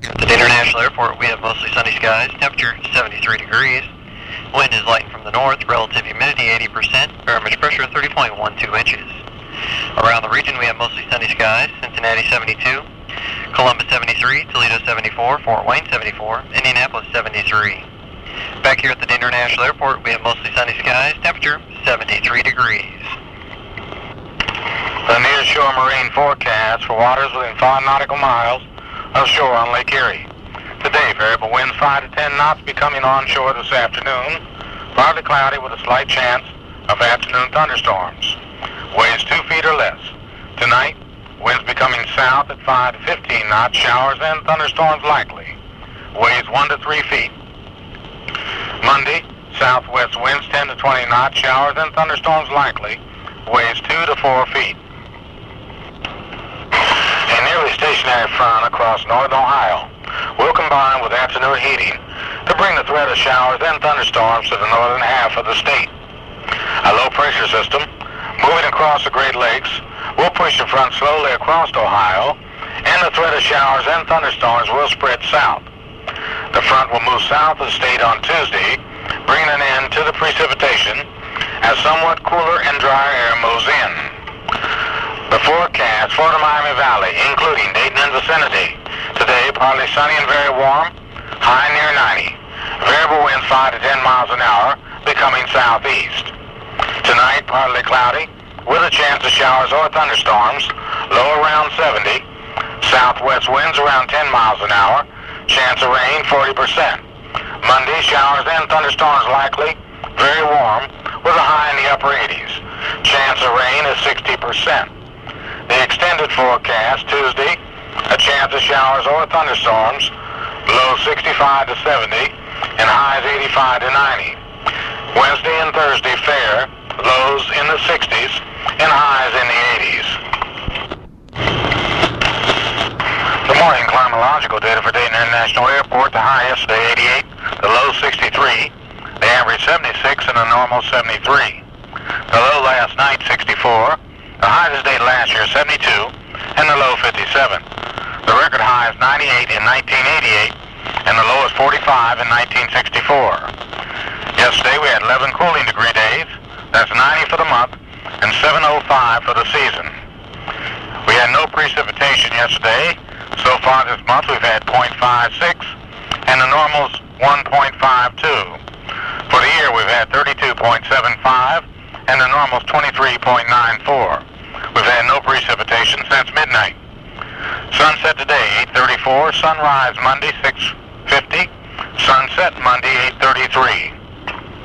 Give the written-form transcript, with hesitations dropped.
At the International Airport, we have mostly sunny skies, temperature 73 degrees. Wind is light from the north, relative humidity 80%, barometric pressure 30.12 inches. Around the region, we have mostly sunny skies, Cincinnati 72, Columbus 73, Toledo 74, Fort Wayne 74, Indianapolis 73. Back here at the International Airport, we have mostly sunny skies, temperature 73 degrees. The near-shore marine forecast for waters within 5 nautical miles of shore on Lake Erie. Today, variable winds 5 to 10 knots becoming onshore this afternoon. Partly cloudy with a slight chance of afternoon thunderstorms. Waves 2 feet or less. Tonight, winds becoming south at 5 to 15 knots, showers and thunderstorms likely. Waves 1 to 3 feet. Monday, southwest winds 10 to 20 knots, showers and thunderstorms likely. Waves 2 to 4 feet. A nearly stationary front across northern Ohio will combine with afternoon heating to bring the threat of showers and thunderstorms to the northern half of the state. A low-pressure system moving across the Great Lakes will push the front slowly across Ohio, and the threat of showers and thunderstorms will spread south. The front will move south of the state on Tuesday, bringing an end to the precipitation as somewhat cooler and drier air moves in. The forecast for the Miami Valley, including Dayton and vicinity. Today, partly sunny and very warm, high near 90. Variable winds 5 to 10 miles an hour, becoming southeast. Tonight, partly cloudy, with a chance of showers or thunderstorms, low around 70. Southwest winds around 10 miles an hour, chance of rain 40%. Monday, showers and thunderstorms likely, very warm, with a high in the upper 80s. Chance of rain is 60%. The extended forecast, Tuesday, a chance of showers or thunderstorms, low 65 to 70, and highs 85 to 90. Wednesday and Thursday fair, lows in the 60s, and highs in the 80s. The morning climatological data for Dayton International Airport, the high yesterday 88, the low 63, the average 76, and the normal 73. The low last night 64, the high this date last year 72, and the low 57. The record high is 98 in 1988, and the low is 45 in 1964. Yesterday we had 11 cooling degree days, that's 90 for the month, and 705 for the season. We had no precipitation yesterday. So far this month we've had 0.56, and the normal's 1.52. For the year we've had 32.75, and the normal's 23.94. We've had no precipitation since midnight. Sunset today, 8:34. Sunrise Monday, 6:50. Sunset Monday, 8:33.